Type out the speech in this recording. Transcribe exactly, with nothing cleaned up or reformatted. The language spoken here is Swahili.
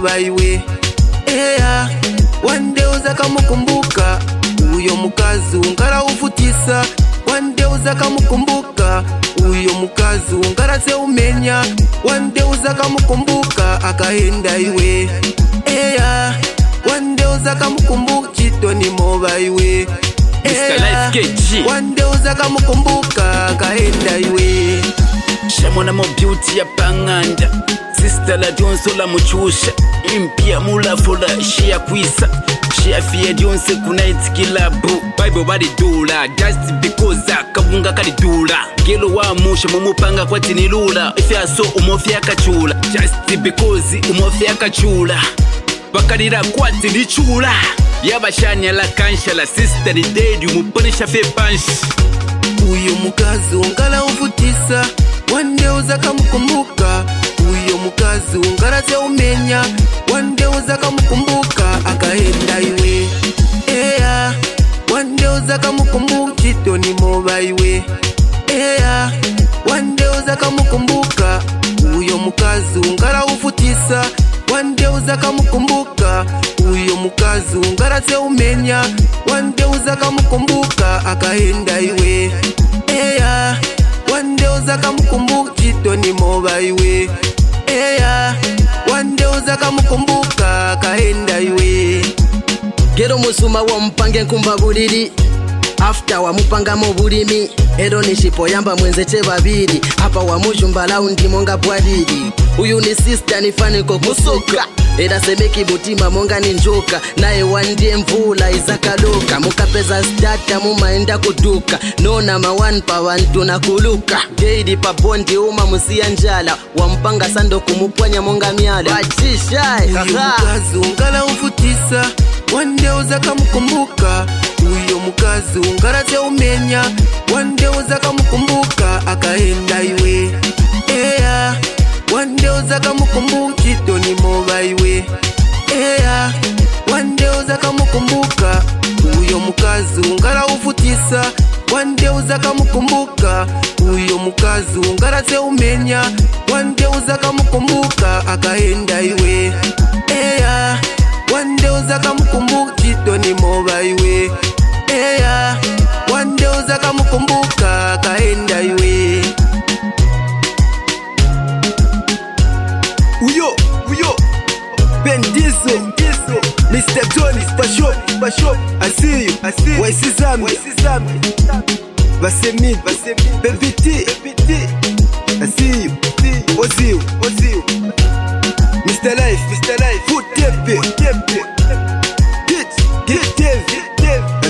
moba iwe. Eya, one day uzaka mukumbuka uyo mukazi ungara uvutisa. One day uzaka mukumbuka uyo mukazi ungara se umenya. One day uzaka mukumbuka akaenda iwe. Eya, one day uzaka mukumbuka chitoni moba iwe. Eya, one day uzaka mukumbuka akaenda iwe. Shamona mo beauty ya panganda. Sister la dionso la muchusha. Impia mula fola shia kwisa. Shia fie dionse kunaiti kilabu. Bible badi dula. Just because akabunga kali dula. Gelo wa musha mumupanga kwa tinilula. Ifya so umofia kachula. Just because umofia kachula. Bakarira kwa tinichula. Yabashani ala kansha la sister ni dead. Umuponisha fe punch. Uyo mukazi ungala uvutisa. One day uzaka mukumbuka uyo mukazi ungara se umenya. One day uzaka mukumbuka akaenda iwe. Eya, one day uzaka mukumbuka chitoni moba iwe. Eya, one day uzaka mukumbuka uyo mukazi ungara uvutisa. One day uzaka mukumbuka uyo mukazi ungara se umenya. One day uzaka mukumbuka akaenda iwe. Eya, one day uzaka mukumbuka chitoni moba iwe. Eya, one day uzaka mukumbuka akaenda iwe. Gero musuma wa mpange nkumba buliri. After wa mupanga mo bulimi. Ero nishipo yamba mwenzeche babiri. Hapa wa mujumba laundi monga bwadiri. Uyu ni sister ni fani kwa musoka. Eda semeki butima monga ni njoka. Nae wandie mvula izaka loka. Muka peza stata mumaenda kuduka. Nona mawan pa wantu na kuluka. Geidi pa bondi uma musia njala. Wampanga sando kumupwanya monga miala. Bachishai uyo mukazi ungala uvutisa. One day uzaka mukumbuka uyo mukazi ungara se umenya. One day uzaka mukumbuka akaenda iwe. Eya, one day uzaka mukumbuka chitoni moba iwe. Eya, one day uzaka mukumbuka uyo mukazi ungara uvutisa. One day uzaka mukumbuka uyo mukazi ungara se umenya. One day uzaka mukumbuka akaenda iwe. Eya, one day uzaka mukumbuka chitoni moba iwe. Eya, one day uzaka mukumbuka akaenda iwe. Uyo, uyo, Bendizo, Bendizo, Mister Johnny, Bashop, Bashop, I see you, I see you, Waisi Zambia, Waisi Zambia, Basemi, Basemi, Baby T, Baby T, I see you, see you, Ozil, Ozil, Mister Life, Mister Life, Foot Tepe, Tepe, Hit, Hit, Tepe, Tepe.